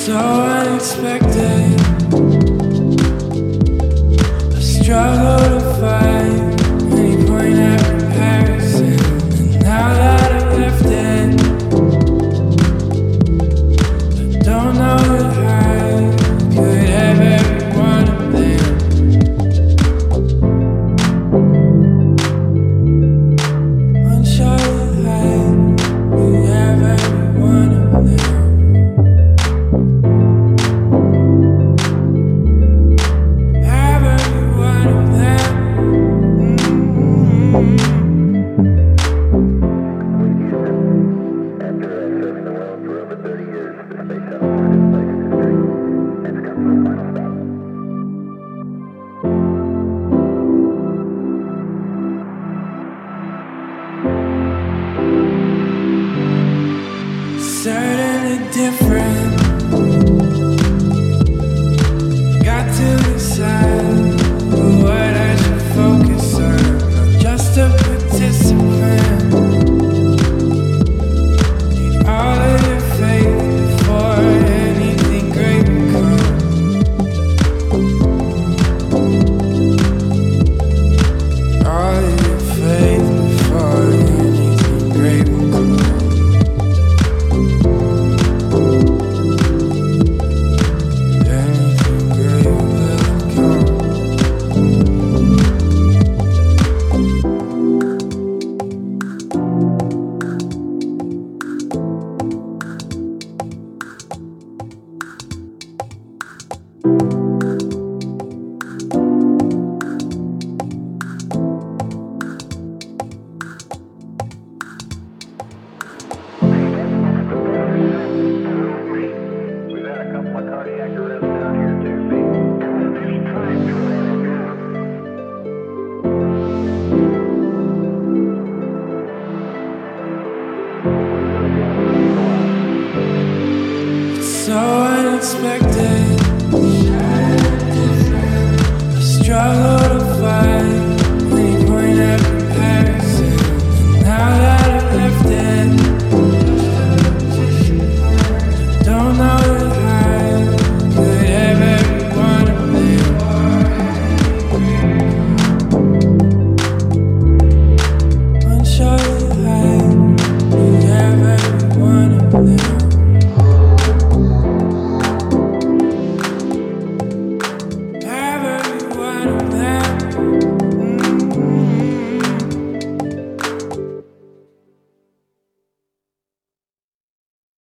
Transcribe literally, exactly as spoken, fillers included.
So unexpected, I struggle to find any point at comparison. And now that I've left it, I don't know that I could have every one of them. Unsure that I could have every one of them. Certainly different. Got to decide what I should focus on. Not just a participant. Need all of your faith before anything great will come. All of your faith before anything great will come. So unexpected,